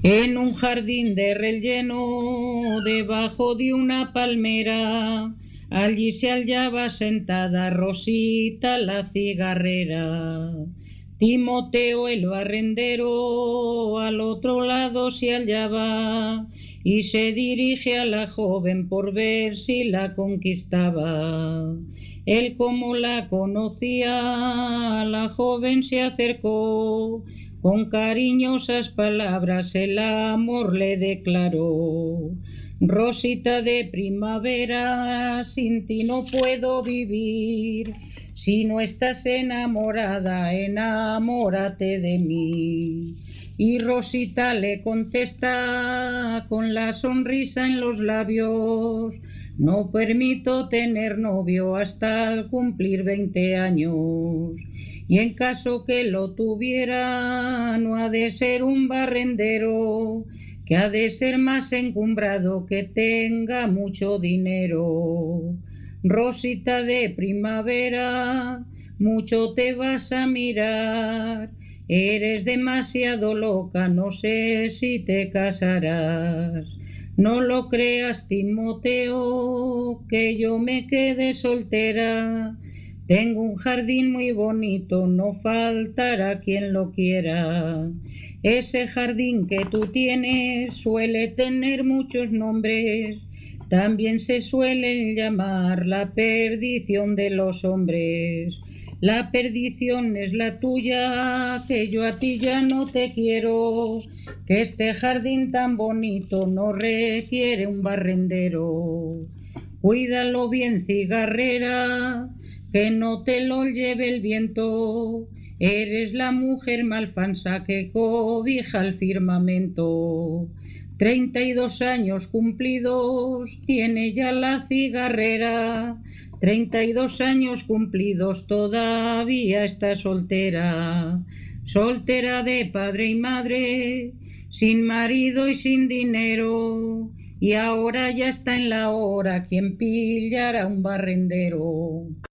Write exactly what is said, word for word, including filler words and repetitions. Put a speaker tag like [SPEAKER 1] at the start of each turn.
[SPEAKER 1] En un jardín de relleno, debajo de una palmera, allí se hallaba sentada Rosita la cigarrera. Timoteo el barrendero al otro lado se hallaba y se dirige a la joven por ver si la conquistaba. Él como la conocía, a la joven se acercó, con cariñosas palabras el amor le declaró. Rosita de primavera, sin ti no puedo vivir. Si no estás enamorada, enamórate de mí. Y Rosita le contesta con la sonrisa en los labios: no permito tener novio hasta el cumplir veinte años. Y en caso que lo tuviera, no ha de ser un barrendero, que ha de ser más encumbrado, que tenga mucho dinero. Rosita de primavera, mucho te vas a mirar, eres demasiado loca, no sé si te casarás. No lo creas, Timoteo, que yo me quede soltera. Tengo un jardín muy bonito, no faltará quien lo quiera. Ese jardín que tú tienes suele tener muchos nombres, también se suele llamar la perdición de los hombres. La perdición es la tuya, que yo a ti ya no te quiero, que este jardín tan bonito no requiere un barrendero. Cuídalo bien, cigarrera, que no te lo lleve el viento. Eres la mujer malfansa que cobija el firmamento. Treinta y dos años cumplidos tiene ya la cigarrera. Treinta y dos años cumplidos todavía está soltera. Soltera de padre y madre, sin marido y sin dinero. Y ahora ya está en la hora quien pillara un barrendero.